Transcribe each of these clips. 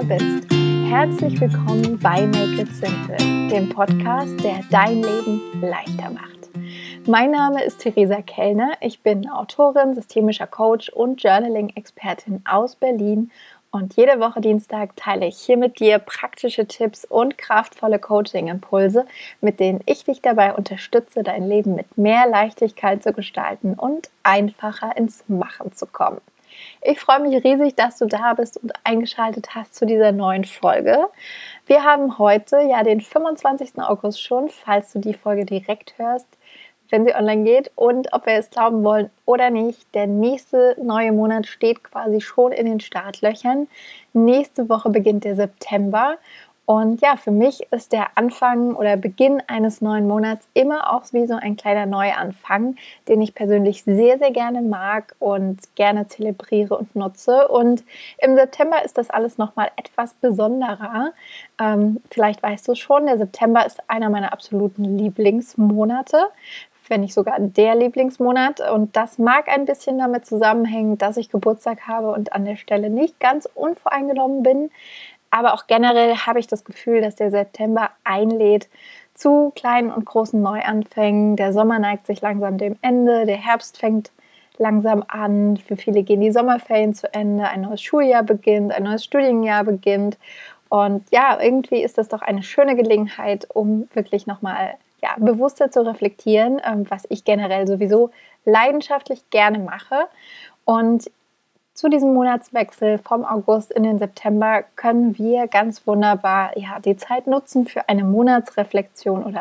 bist. Herzlich willkommen bei Make It Simple, dem Podcast, der dein Leben leichter macht. Mein Name ist Theresa Kellner, ich bin Autorin, systemischer Coach und Journaling-Expertin aus Berlin und jede Woche Dienstag teile ich hier mit dir praktische Tipps und kraftvolle Coaching-Impulse, mit denen ich dich dabei unterstütze, dein Leben mit mehr Leichtigkeit zu gestalten und einfacher ins Machen zu kommen. Ich freue mich riesig, dass du da bist und eingeschaltet hast zu dieser neuen Folge. Wir haben heute ja den 25. August schon, falls du die Folge direkt hörst, wenn sie online geht. Und ob wir es glauben wollen oder nicht, der nächste neue Monat steht quasi schon in den Startlöchern. Nächste Woche beginnt der September. Und ja, für mich ist der Anfang oder Beginn eines neuen Monats immer auch wie so ein kleiner Neuanfang, den ich persönlich sehr, sehr gerne mag und gerne zelebriere und nutze. Und im September ist das alles nochmal etwas besonderer. Vielleicht weißt du es schon, der September ist einer meiner absoluten Lieblingsmonate, wenn nicht sogar der Lieblingsmonat. Und das mag ein bisschen damit zusammenhängen, dass ich Geburtstag habe und an der Stelle nicht ganz unvoreingenommen bin. Aber auch generell habe ich das Gefühl, dass der September einlädt zu kleinen und großen Neuanfängen. Der Sommer neigt sich langsam dem Ende, der Herbst fängt langsam an. Für viele gehen die Sommerferien zu Ende, ein neues Schuljahr beginnt, ein neues Studienjahr beginnt. Und ja, irgendwie ist das doch eine schöne Gelegenheit, um wirklich nochmal bewusster zu reflektieren, was ich generell sowieso leidenschaftlich gerne mache. Und zu diesem Monatswechsel vom August in den September können wir ganz wunderbar die Zeit nutzen für eine Monatsreflexion oder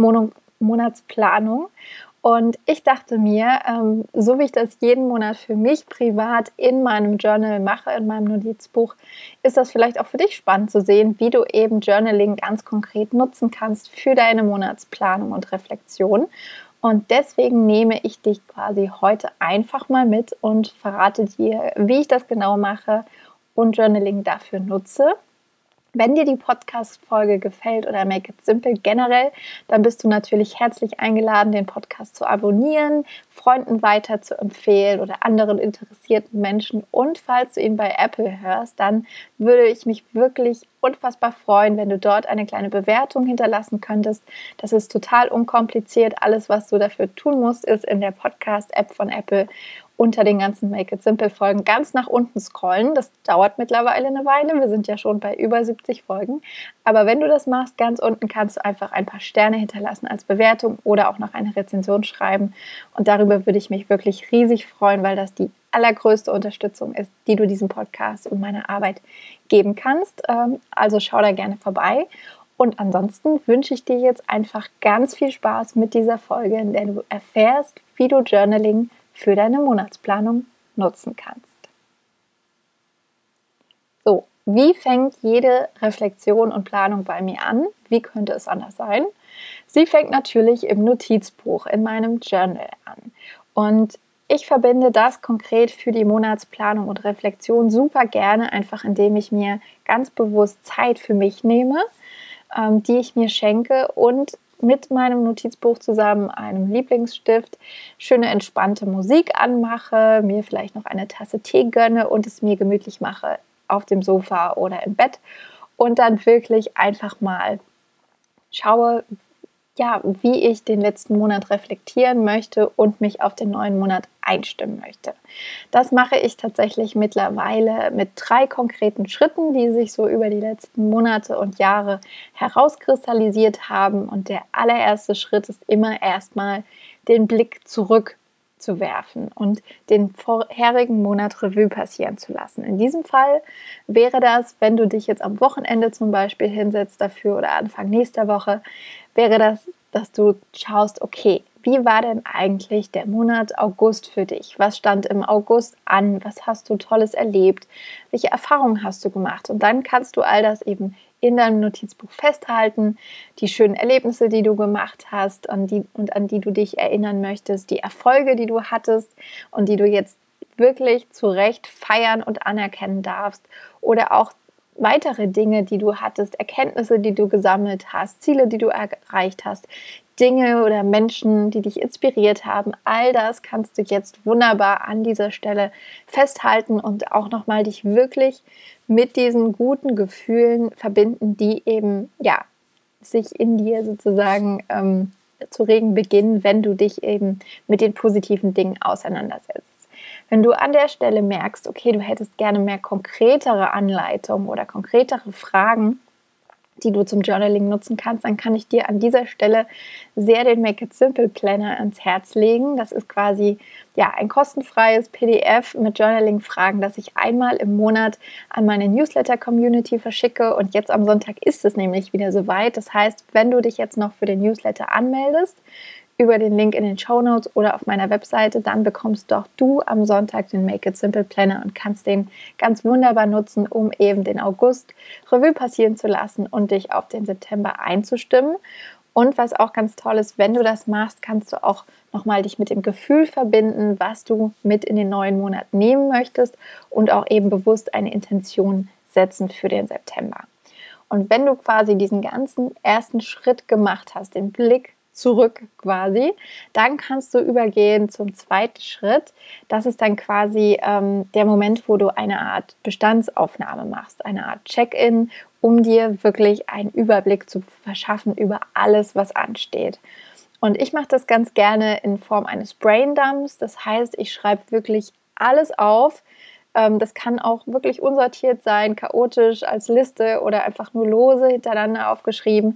Monatsplanung. Und ich dachte mir, so wie ich das jeden Monat für mich privat in meinem Journal mache, in meinem Notizbuch, ist das vielleicht auch für dich spannend zu sehen, wie du eben Journaling ganz konkret nutzen kannst für deine Monatsplanung und Reflexion. Und deswegen nehme ich dich quasi heute einfach mal mit und verrate dir, wie ich das genau mache und Journaling dafür nutze. Wenn dir die Podcast-Folge gefällt oder Make It Simple generell, dann bist du natürlich herzlich eingeladen, den Podcast zu abonnieren, Freunden weiter zu empfehlen oder anderen interessierten Menschen. Und falls du ihn bei Apple hörst, dann würde ich mich wirklich unfassbar freuen, wenn du dort eine kleine Bewertung hinterlassen könntest. Das ist total unkompliziert. Alles, was du dafür tun musst, ist in der Podcast-App von Apple unter den ganzen Make It Simple Folgen ganz nach unten scrollen. Das dauert mittlerweile eine Weile. Wir sind ja schon bei über 70 Folgen. Aber wenn du das machst, ganz unten kannst du einfach ein paar Sterne hinterlassen als Bewertung oder auch noch eine Rezension schreiben. Und darüber würde ich mich wirklich riesig freuen, weil das die allergrößte Unterstützung ist, die du diesem Podcast und meiner Arbeit geben kannst. Also schau da gerne vorbei. Und ansonsten wünsche ich dir jetzt einfach ganz viel Spaß mit dieser Folge, in der du erfährst, wie du Journaling für deine Monatsplanung nutzen kannst. So, wie fängt jede Reflexion und Planung bei mir an? Wie könnte es anders sein? Sie fängt natürlich im Notizbuch, in meinem Journal an. Und ich verbinde das konkret für die Monatsplanung und Reflexion super gerne, einfach indem ich mir ganz bewusst Zeit für mich nehme, die ich mir schenke und mit meinem Notizbuch zusammen, einem Lieblingsstift, schöne entspannte Musik anmache, mir vielleicht noch eine Tasse Tee gönne und es mir gemütlich mache auf dem Sofa oder im Bett und dann wirklich einfach mal schaue, wie ich den letzten Monat reflektieren möchte und mich auf den neuen Monat einstimmen möchte. Das mache ich tatsächlich mittlerweile mit 3 konkreten Schritten, die sich so über die letzten Monate und Jahre herauskristallisiert haben. Und der allererste Schritt ist immer erstmal den Blick zurück zu werfen und den vorherigen Monat Revue passieren zu lassen. In diesem Fall wäre das, wenn du dich jetzt am Wochenende zum Beispiel hinsetzt dafür oder Anfang nächster Woche, wäre das, dass du schaust, okay, wie war denn eigentlich der Monat August für dich? Was stand im August an? Was hast du Tolles erlebt? Welche Erfahrungen hast du gemacht? Und dann kannst du all das eben in deinem Notizbuch festhalten, die schönen Erlebnisse, die du gemacht hast an die du dich erinnern möchtest, die Erfolge, die du hattest und die du jetzt wirklich zu Recht feiern und anerkennen darfst oder auch weitere Dinge, die du hattest, Erkenntnisse, die du gesammelt hast, Ziele, die du erreicht hast, Dinge oder Menschen, die dich inspiriert haben. All das kannst du jetzt wunderbar an dieser Stelle festhalten und auch nochmal dich wirklich mit diesen guten Gefühlen verbinden, die eben sich in dir sozusagen zu regen beginnen, wenn du dich eben mit den positiven Dingen auseinandersetzt. Wenn du an der Stelle merkst, okay, du hättest gerne mehr konkretere Anleitungen oder konkretere Fragen, die du zum Journaling nutzen kannst, dann kann ich dir an dieser Stelle sehr den Make It Simple Planner ans Herz legen. Das ist quasi ein kostenfreies PDF mit Journaling-Fragen, das ich einmal im Monat an meine Newsletter-Community verschicke. Und jetzt am Sonntag ist es nämlich wieder soweit. Das heißt, wenn du dich jetzt noch für den Newsletter anmeldest, über den Link in den Shownotes oder auf meiner Webseite, dann bekommst doch du am Sonntag den Make It Simple Planner und kannst den ganz wunderbar nutzen, um eben den August Revue passieren zu lassen und dich auf den September einzustimmen. Und was auch ganz toll ist, wenn du das machst, kannst du auch nochmal dich mit dem Gefühl verbinden, was du mit in den neuen Monat nehmen möchtest und auch eben bewusst eine Intention setzen für den September. Und wenn du quasi diesen ganzen ersten Schritt gemacht hast, den Blick zurück quasi, dann kannst du übergehen zum zweiten Schritt. Das ist dann quasi der Moment, wo du eine Art Bestandsaufnahme machst, eine Art Check-in, um dir wirklich einen Überblick zu verschaffen über alles, was ansteht. Und ich mache das ganz gerne in Form eines Braindumps. Das heißt, ich schreibe wirklich alles auf. Das kann auch wirklich unsortiert sein, chaotisch als Liste oder einfach nur lose hintereinander aufgeschrieben.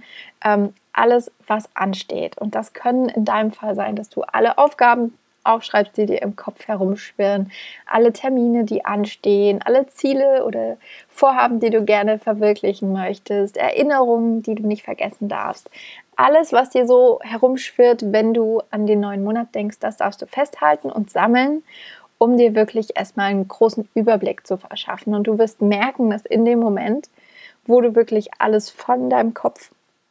Alles, was ansteht. Und das können in deinem Fall sein, dass du alle Aufgaben aufschreibst, die dir im Kopf herumschwirren, alle Termine, die anstehen, alle Ziele oder Vorhaben, die du gerne verwirklichen möchtest, Erinnerungen, die du nicht vergessen darfst. Alles, was dir so herumschwirrt, wenn du an den neuen Monat denkst, das darfst du festhalten und sammeln, um dir wirklich erstmal einen großen Überblick zu verschaffen. Und du wirst merken, dass in dem Moment, wo du wirklich alles von deinem Kopf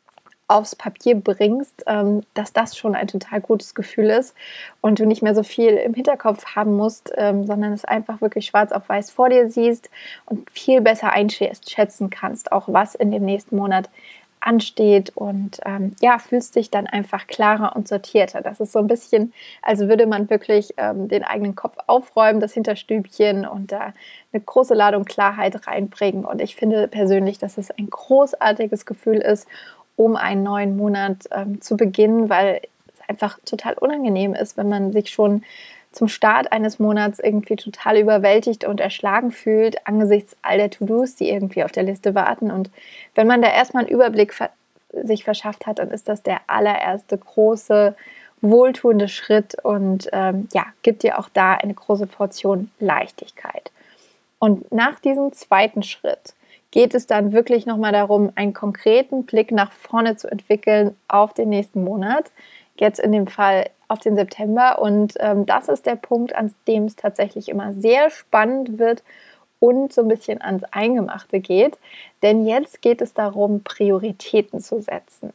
aufs Papier bringst, dass das schon ein total gutes Gefühl ist und du nicht mehr so viel im Hinterkopf haben musst, sondern es einfach wirklich schwarz auf weiß vor dir siehst und viel besser einschätzen kannst, auch was in dem nächsten Monat ansteht und fühlst dich dann einfach klarer und sortierter. Das ist so ein bisschen, als würde man wirklich den eigenen Kopf aufräumen, das Hinterstübchen und da eine große Ladung Klarheit reinbringen. Und ich finde persönlich, dass es ein großartiges Gefühl ist, um einen neuen Monat zu beginnen, weil es einfach total unangenehm ist, wenn man sich schon zum Start eines Monats irgendwie total überwältigt und erschlagen fühlt angesichts all der To-Dos, die irgendwie auf der Liste warten. Und wenn man da erstmal einen Überblick sich verschafft hat, dann ist das der allererste große, wohltuende Schritt und gibt dir auch da eine große Portion Leichtigkeit. Und nach diesem zweiten Schritt geht es dann wirklich nochmal darum, einen konkreten Blick nach vorne zu entwickeln auf den nächsten Monat. Jetzt in dem Fall auf den September. Und das ist der Punkt, an dem es tatsächlich immer sehr spannend wird und so ein bisschen ans Eingemachte geht. Denn jetzt geht es darum, Prioritäten zu setzen.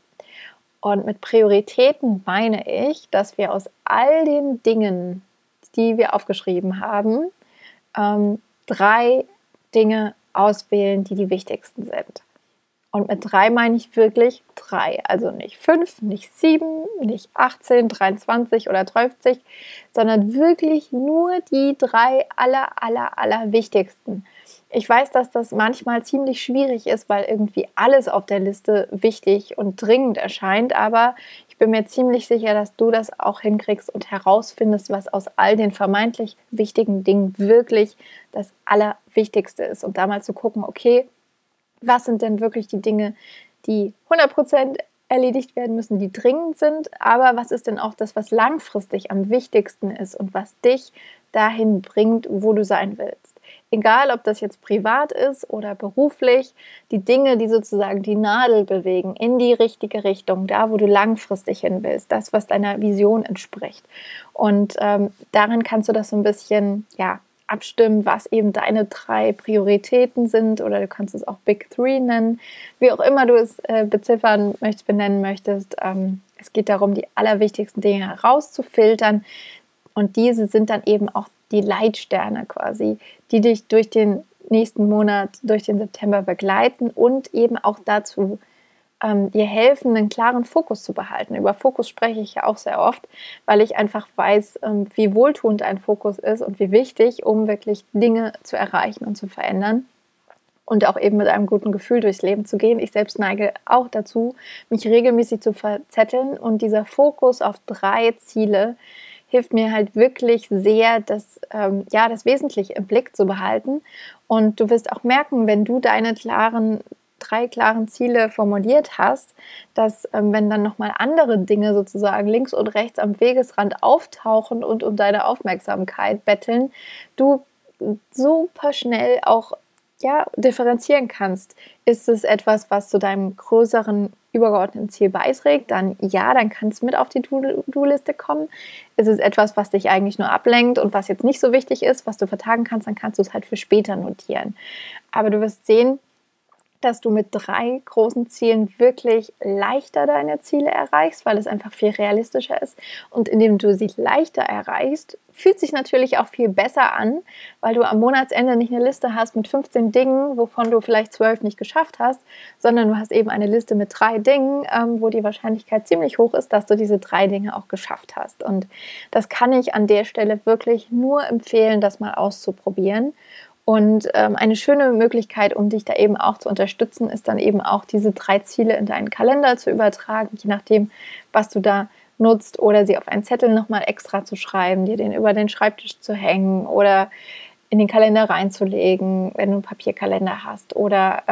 Und mit Prioritäten meine ich, dass wir aus all den Dingen, die wir aufgeschrieben haben, 3 Dinge auswählen, die die wichtigsten sind. Und mit 3 meine ich wirklich 3, also nicht 5, nicht 7, nicht 18, 23 oder 30, sondern wirklich nur die 3 aller wichtigsten. Ich weiß, dass das manchmal ziemlich schwierig ist, weil irgendwie alles auf der Liste wichtig und dringend erscheint, aber ich bin mir ziemlich sicher, dass du das auch hinkriegst und herausfindest, was aus all den vermeintlich wichtigen Dingen wirklich das Allerwichtigste ist. Und da mal zu gucken, okay, was sind denn wirklich die Dinge, die 100% erledigt werden müssen, die dringend sind, aber was ist denn auch das, was langfristig am wichtigsten ist und was dich dahin bringt, wo du sein willst. Egal, ob das jetzt privat ist oder beruflich, die Dinge, die sozusagen die Nadel bewegen in die richtige Richtung, da, wo du langfristig hin willst, das, was deiner Vision entspricht. Und darin kannst du das so ein bisschen, abstimmen, was eben deine 3 Prioritäten sind, oder du kannst es auch Big 3 nennen, wie auch immer du es beziffern möchtest, benennen möchtest. Es geht darum, die allerwichtigsten Dinge herauszufiltern, und diese sind dann eben auch die Leitsterne quasi, die dich durch den nächsten Monat, durch den September begleiten und eben auch dazu dir helfen, einen klaren Fokus zu behalten. Über Fokus spreche ich ja auch sehr oft, weil ich einfach weiß, wie wohltuend ein Fokus ist und wie wichtig, um wirklich Dinge zu erreichen und zu verändern. und auch eben mit einem guten Gefühl durchs Leben zu gehen. Ich selbst neige auch dazu, mich regelmäßig zu verzetteln, und dieser Fokus auf 3 Ziele hilft mir halt wirklich sehr, das Wesentliche im Blick zu behalten. Und du wirst auch merken, wenn du deine 3 klaren Ziele formuliert hast, dass wenn dann nochmal andere Dinge sozusagen links und rechts am Wegesrand auftauchen und um deine Aufmerksamkeit betteln, du super schnell auch differenzieren kannst. Ist es etwas, was zu deinem größeren übergeordneten Ziel beiträgt, dann kann es mit auf die To-Do-Liste kommen. Ist es etwas, was dich eigentlich nur ablenkt und was jetzt nicht so wichtig ist, was du vertagen kannst, dann kannst du es halt für später notieren. Aber du wirst sehen, dass du mit 3 großen Zielen wirklich leichter deine Ziele erreichst, weil es einfach viel realistischer ist. Und indem du sie leichter erreichst, fühlt sich natürlich auch viel besser an, weil du am Monatsende nicht eine Liste hast mit 15 Dingen, wovon du vielleicht 12 nicht geschafft hast, sondern du hast eben eine Liste mit 3 Dingen, wo die Wahrscheinlichkeit ziemlich hoch ist, dass du diese 3 Dinge auch geschafft hast. Und das kann ich an der Stelle wirklich nur empfehlen, das mal auszuprobieren. Und eine schöne Möglichkeit, um dich da eben auch zu unterstützen, ist dann eben auch diese 3 Ziele in deinen Kalender zu übertragen, je nachdem, was du da nutzt, oder sie auf einen Zettel nochmal extra zu schreiben, dir den über den Schreibtisch zu hängen oder in den Kalender reinzulegen, wenn du einen Papierkalender hast, oder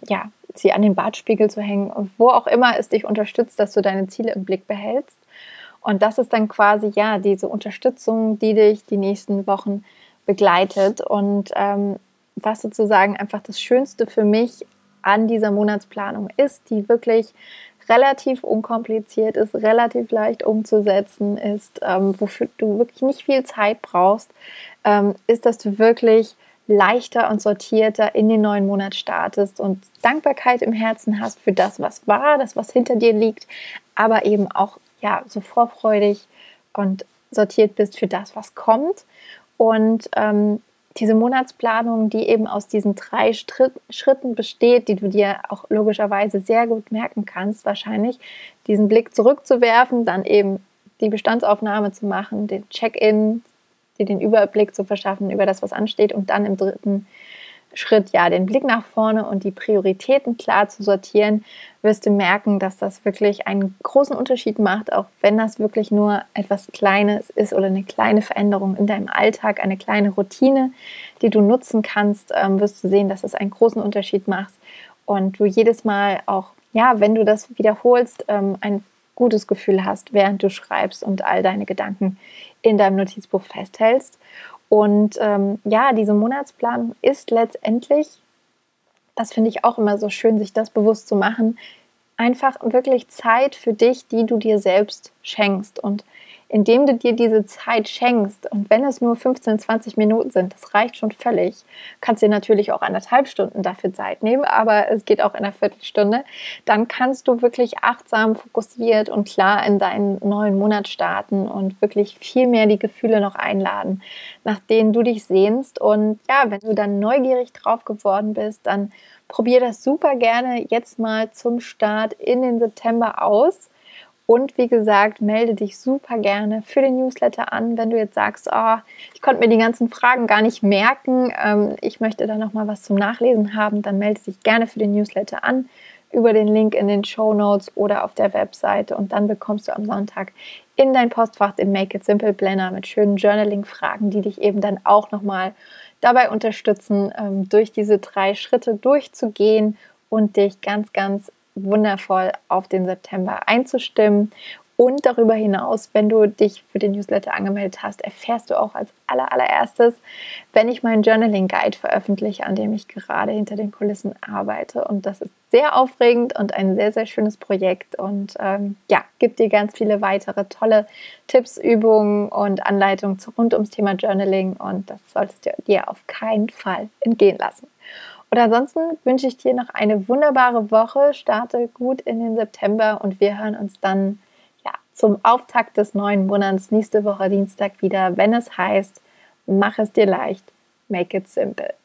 sie an den Badspiegel zu hängen, und wo auch immer es dich unterstützt, dass du deine Ziele im Blick behältst. Und das ist dann quasi diese Unterstützung, die dich die nächsten Wochen begleitet, und was sozusagen einfach das Schönste für mich an dieser Monatsplanung ist, die wirklich relativ unkompliziert ist, relativ leicht umzusetzen ist, wofür du wirklich nicht viel Zeit brauchst, ist, dass du wirklich leichter und sortierter in den neuen Monat startest und Dankbarkeit im Herzen hast für das, was war, das, was hinter dir liegt, aber eben auch so vorfreudig und sortiert bist für das, was kommt. Und diese Monatsplanung, die eben aus diesen 3 Schritten besteht, die du dir auch logischerweise sehr gut merken kannst, wahrscheinlich, diesen Blick zurückzuwerfen, dann eben die Bestandsaufnahme zu machen, den Check-in, dir den Überblick zu verschaffen über das, was ansteht, und dann im 3. Schritt, den Blick nach vorne und die Prioritäten klar zu sortieren, wirst du merken, dass das wirklich einen großen Unterschied macht, auch wenn das wirklich nur etwas Kleines ist oder eine kleine Veränderung in deinem Alltag, eine kleine Routine, die du nutzen kannst, wirst du sehen, dass es einen großen Unterschied macht und du jedes Mal auch, wenn du das wiederholst, ein gutes Gefühl hast, während du schreibst und all deine Gedanken in deinem Notizbuch festhältst. Und diese Monatsplanung ist letztendlich, das finde ich auch immer so schön, sich das bewusst zu machen, einfach wirklich Zeit für dich, die du dir selbst schenkst. Und indem du dir diese Zeit schenkst, und wenn es nur 15, 20 Minuten sind, das reicht schon völlig, kannst dir natürlich auch 1,5 Stunden dafür Zeit nehmen, aber es geht auch in einer Viertelstunde, dann kannst du wirklich achtsam, fokussiert und klar in deinen neuen Monat starten und wirklich viel mehr die Gefühle noch einladen, nach denen du dich sehnst. Und wenn du dann neugierig drauf geworden bist, dann probier das super gerne jetzt mal zum Start in den September aus. Und wie gesagt, melde dich super gerne für den Newsletter an, wenn du jetzt sagst, ich konnte mir die ganzen Fragen gar nicht merken, ich möchte da nochmal was zum Nachlesen haben, dann melde dich gerne für den Newsletter an über den Link in den Shownotes oder auf der Webseite, und dann bekommst du am Sonntag in dein Postfach den Make It Simple Planner mit schönen Journaling-Fragen, die dich eben dann auch nochmal dabei unterstützen, durch diese 3 Schritte durchzugehen und dich ganz, ganz wundervoll auf den September einzustimmen. Und darüber hinaus, wenn du dich für den Newsletter angemeldet hast, erfährst du auch als allererstes, wenn ich meinen Journaling Guide veröffentliche, an dem ich gerade hinter den Kulissen arbeite. Und das ist sehr aufregend und ein sehr, sehr schönes Projekt, und gibt dir ganz viele weitere tolle Tipps, Übungen und Anleitungen rund ums Thema Journaling, und das solltest du dir auf keinen Fall entgehen lassen. Und ansonsten wünsche ich dir noch eine wunderbare Woche, starte gut in den September, und wir hören uns dann zum Auftakt des neuen Monats nächste Woche Dienstag wieder, wenn es heißt, mach es dir leicht, make it simple.